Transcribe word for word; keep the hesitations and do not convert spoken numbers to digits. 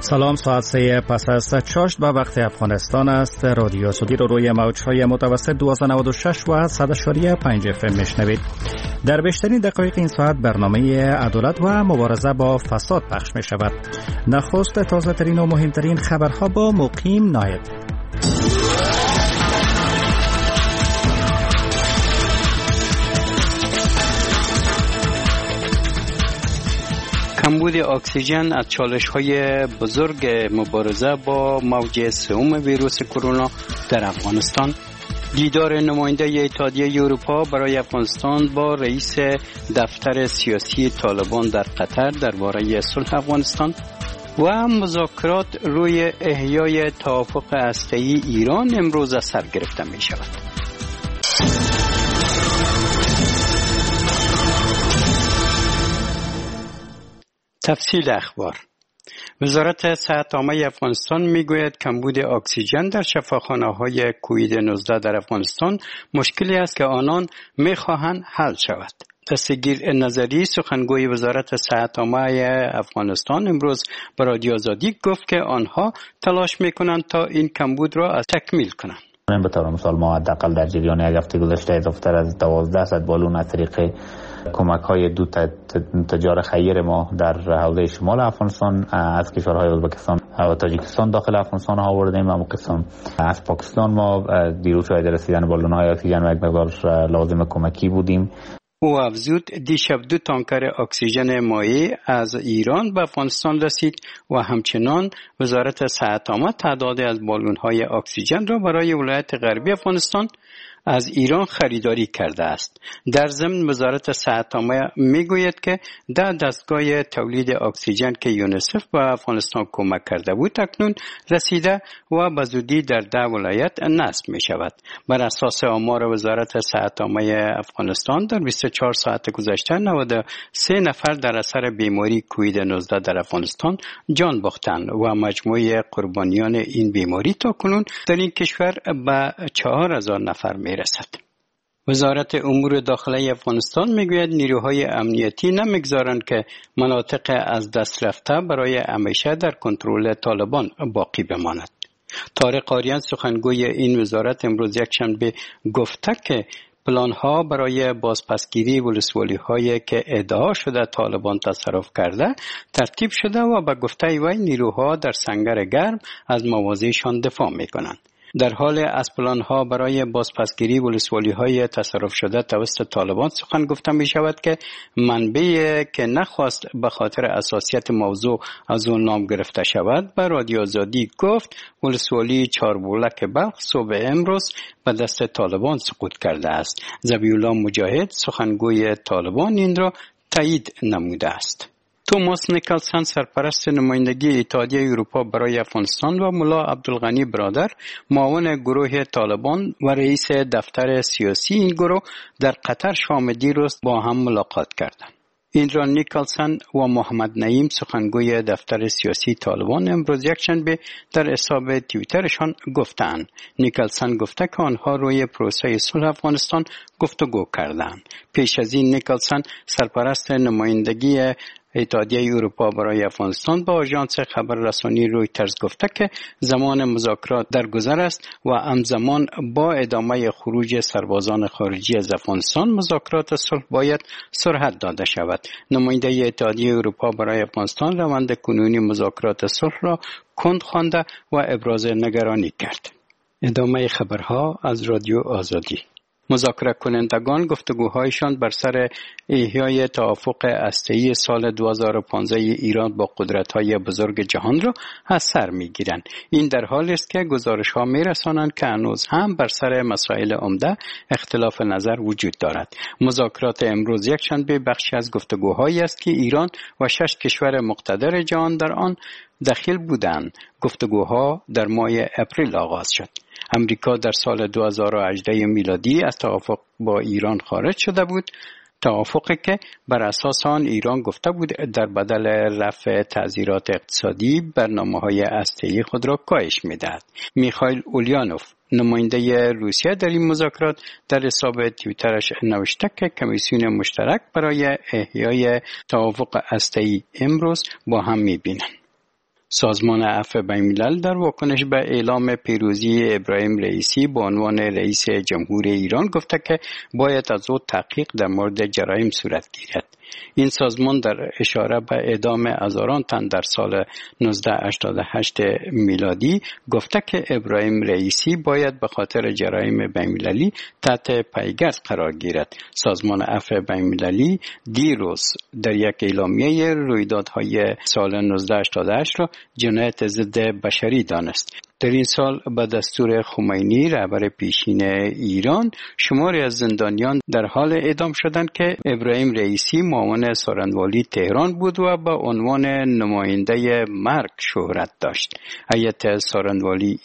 سلام، ساعت سه پس از چاشت و وقت افغانستان است. رادیو آزادی رو روی موج‌های متوسط دویست و نود و شش و صد و پنج اف ام میشنوید. در بیشترین دقایق این ساعت برنامه عدالت و مبارزه با فساد پخش می شود. نخست تازه ترین و مهمترین خبرها با مقیم نایب. کمبود اکسیژن از چالش‌های بزرگ مبارزه با موج سوم ویروس کرونا در افغانستان. دیدار نماینده اتحادیه اروپا برای افغانستان با رئیس دفتر سیاسی طالبان در قطر درباره صلح افغانستان و مذاکرات روی احیای توافق هسته‌ای ایران امروز از سر گرفته می شود. تفصیل اخبار. وزارت صحت عامه افغانستان میگوید کمبود اکسیژن در شفاخانه‌های کووید نوزده در افغانستان مشکلی است که آنان میخواهند حل شود. دستگیر نظری سخنگوی وزارت صحت عامه افغانستان امروز به رادیو آزادی گفت که آنها تلاش میکنند تا این کمبود را از تکمیل کنند. به طور مثال ما حداقل در جریان یک هفته گذشته اضافه‌تر از دوازده صد بالون از طریق کمک های دو تجار خیر ما در حوزه شمال افغانستان از کشورهای ازبکستان و تاجیکستان داخل افغانستان آوردیم و مقصد از پاکستان ما دیروز شاهد رسیدن بالون های اکسیژن و یک مقدار لازم کمکی بودیم. او افزود دیشب دو تانکر اکسیژن مایع از ایران به افغانستان رسید و همچنان وزارت صحت عامه تعدادی از بالون های اکسیژن را برای ولایت غربی افغانستان از ایران خریداری کرده است. در ضمن وزارت صحت عامه میگوید که در دستگاه تولید اکسیژن که یونیسف به افغانستان کمک کرده بود اکنون رسیده و به زودی در ده ولایت نصب می شود. بر اساس آمار وزارت صحت عامه افغانستان در بیست و چهار ساعت گذشته نود و سه نفر در اثر بیماری کووید نوزده در افغانستان جان باختند و مجموع قربانیان این بیماری تا کنون در این کشور به چهار هزار نفر می رسد. وزارت امور داخلی افغانستان میگوید نیروهای امنیتی نمیگذارند که مناطق از دست رفته برای همیشه در کنترل طالبان باقی بماند. طارق آریان سخنگوی این وزارت امروز یکشنبه گفته که پلان‌ها برای بازپسگیری ولسوالی‌هایی که ادعا شده طالبان تصرف کرده ترتیب شده و به گفته وی نیروها در سنگر گرم از مواضعشان دفاع می‌کنند. در حال از پلان‌ها برای بازپسگیری ولسوالی‌های تصرف شده توسط طالبان سخن گفته می شود که منبعی که نخواست به خاطر حساسیت موضوع از اون نام گرفته شود به رادیو آزادی گفت ولسوالی چاربولک بلخ صبح امروز به دست طالبان سقوط کرده است. ذبیح‌الله مجاهد سخنگوی طالبان این را تایید نموده است. توماس نیکلسن سرپرست نمایندگی اتحادیه اروپا برای افغانستان و ملا عبدالغنی برادر معاون گروه طالبان و رئیس دفتر سیاسی این گروه در قطر شام دیروز با هم ملاقات کردند. این را نیکلسن و محمد نعیم سخنگوی دفتر سیاسی طالبان امروز یکشنبه در حساب توییترشان گفتند. نیکلسن گفته که آنها روی پروسه صلح افغانستان گفتگو کردند. پیش از این نیکلسن سرپرست نمایندگی اتحادیه اروپا برای افغانستان با آژانس خبررسانی رویترز گفته که زمان مذاکرات در گذر است و همزمان با ادامه خروج سربازان خارجی از افغانستان مذاکرات صلح باید سرعت داده شود. نماینده اتحادیه اروپا برای افغانستان روند کنونی مذاکرات صلح را کند خوانده و ابراز نگرانی کرد. ادامه خبرها از رادیو آزادی. مذاکره کنندگان گفتگوهایشان بر سر احیای توافق هسته‌ای سال دو هزار و پانزده ایران با قدرت‌های بزرگ جهان را از سر می‌گیرند. این در حالی است که گزارش‌ها می‌رسانند که هنوز هم بر سر مسائل عمده اختلاف نظر وجود دارد. مذاکرات امروز یکشنبه بخشی از گفتگوهایی است که ایران و شش کشور مقتدر جهان در آن دخیل بودند. گفتگوها در ماه اپریل آغاز شد. امریکا در سال دو هزار و هجده میلادی از توافق با ایران خارج شده بود، توافقی که بر اساس آن ایران گفته بود در بدل رفع تعزیرات اقتصادی برنامه‌های هسته‌ای خود را کاهش می‌دهد. میخائیل اولیانوف نماینده روسیه در این مذاکرات در حساب توییترش نوشته که کمیسیون مشترک برای احیای توافق هسته‌ای امروز با هم می‌بینند. سازمان عفو بین‌الملل در واکنش به اعلام پیروزی ابراهیم رئیسی به عنوان رئیس جمهور ایران گفته که باید از او تحقیق در مورد جرایم صورت گیرد. این سازمان در اشاره به اعدام هزاران تن در سال نوزده هشتاد و هشت میلادی گفته که ابراهیم رئیسی باید به خاطر جرایم بین‌المللی تحت پیگرد قرار گیرد. سازمان عفو بین‌المللی دیروز در یک اعلامیه رویدادهای سال نوزده هشتاد و هشت را جنایت ضد بشری دانست. در این سال به دستور خمینی رهبر پیشین ایران شماری از زندانیان در حال اعدام شدند که ابراهیم رئیسی معاون سارنوالی تهران بود و به عنوان نماینده مرگ شهرت داشت. هیئت سارنوالی